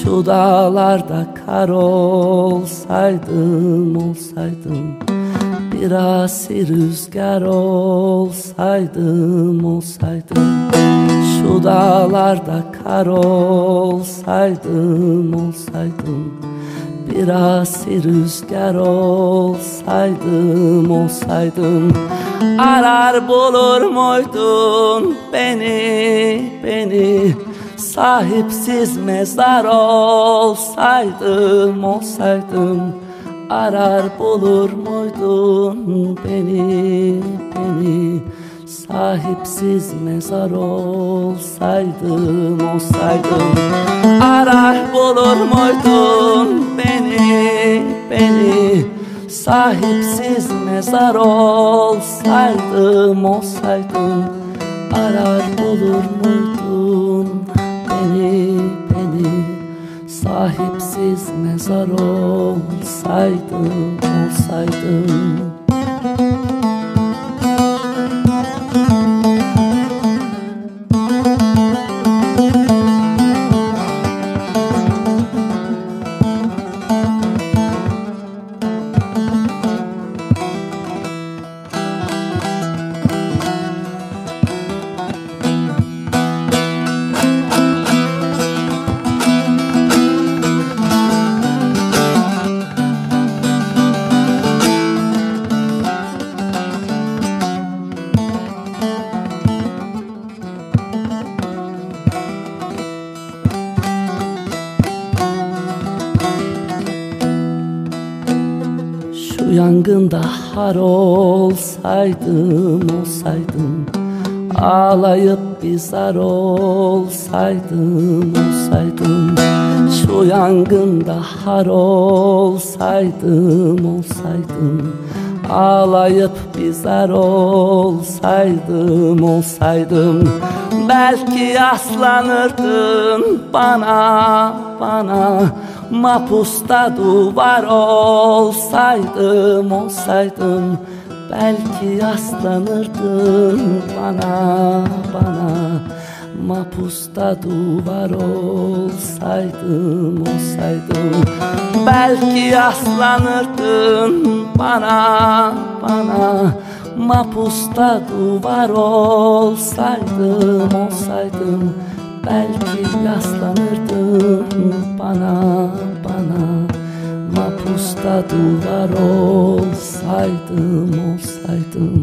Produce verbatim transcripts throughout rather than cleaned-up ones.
Şu dağlarda kar olsaydım, olsaydım, bir asi rüzgar olsaydım, olsaydım. Şu dağlarda kar olsaydım, olsaydım, bir asi rüzgar olsaydım, olsaydım. Arar bulur muydun beni, beni? Sahipsiz mezar olsaydım, olsaydım. Arar bulur muydun beni, beni? Sahipsiz mezar olsaydım, olsaydım. Arar bulur muydun beni, beni? Sahipsiz mezar olsaydım, olsaydım. Arar bulur muydun beni, beni? Sahipsiz mezar olsaydım, olsaydım. Şu yangında har olsaydım, olsaydım, ağlayıp bir zar olsaydım, olsaydım. Şu yangında har olsaydım, olsaydım, ağlayıp bir zar olsaydım, olsaydım. Belki yaslanırdın bana, bana, mapusta duvar olsaydım, olsaydım. Belki yaslanırdın bana, bana, mapusta duvar olsaydım, olsaydım. Belki yaslanırdın bana, bana, mapusta duvar olsaydım, olsaydım. Belki yaslanırdın bana, bana, mapusta duvar olsaydım, olsaydım.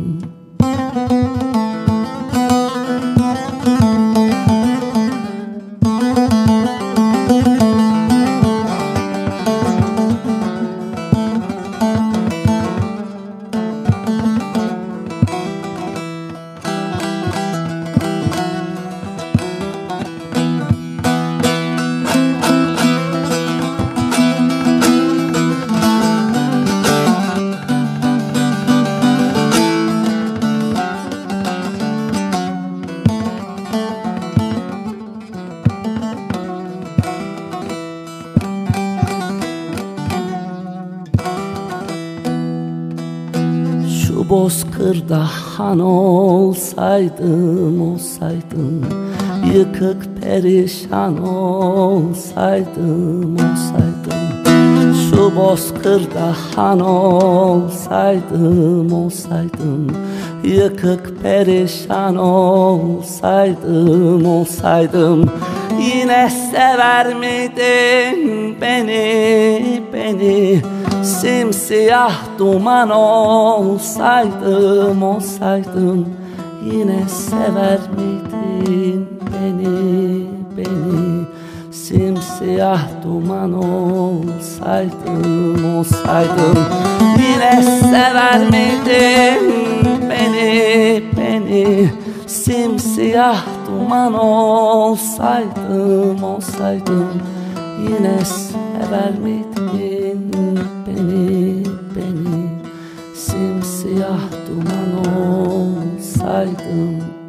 Şu bozkırda han olsaydım, olsaydım, yıkık perişan olsaydım, olsaydım. Şu bozkırda han olsaydım, olsaydım, yıkık perişan olsaydım, olsaydım. Yine sever miydin beni, beni? Simsiyah duman olsaydım, olsaydım. Yine sever miydin beni, beni? Simsiyah duman olsaydım, olsaydım. Yine sever miydin beni, beni? Simsiyah duman olsaydım, olsaydım. Yine sever miydin beni, beni? Simsiyah duman olsaydım.